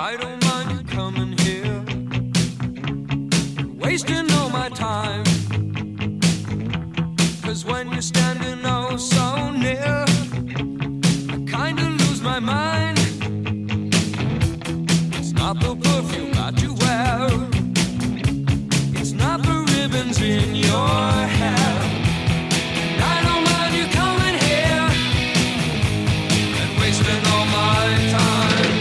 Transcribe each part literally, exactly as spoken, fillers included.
I don't mind you coming here, wasting all my time. Cause when you're standing oh so near, I kinda lose my mind. It's not the perfume that you wear, it's not the ribbons in your hair. And I don't mind you coming here and wasting all my time.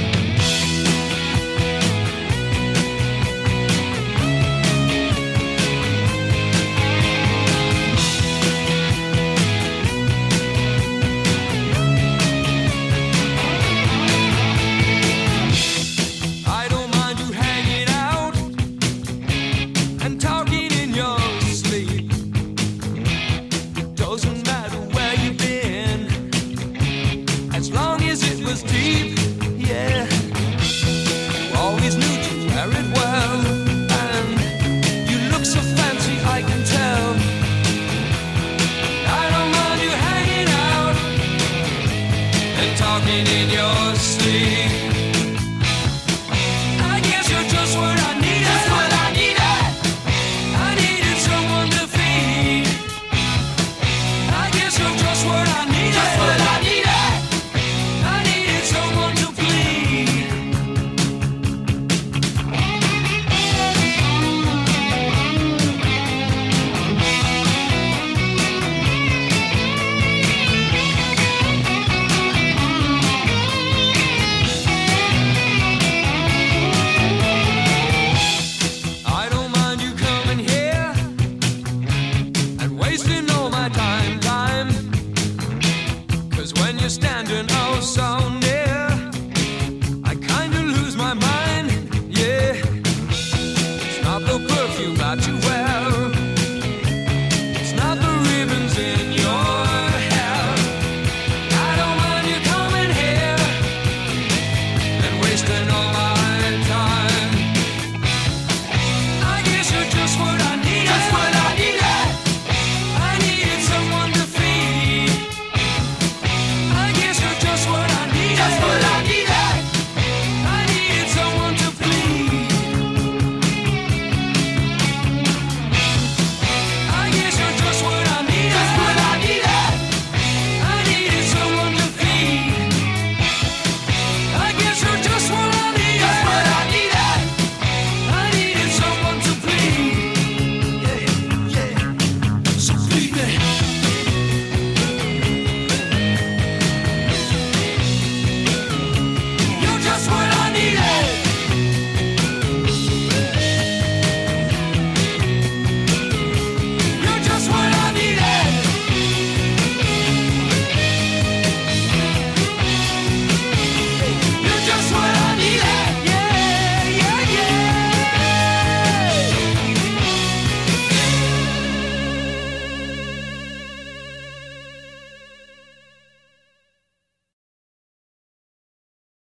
As long as it was deep, yeah. You always knew to wear it well, and you look so fancy, I can tell. I don't mind you hanging out and talking in your sleep. I guess you're just what I needed. Just what I needed. I needed someone to feed. I guess you're just what I needed. Just what I needed. Wasting all my time, time. Cause when you're standing oh so near,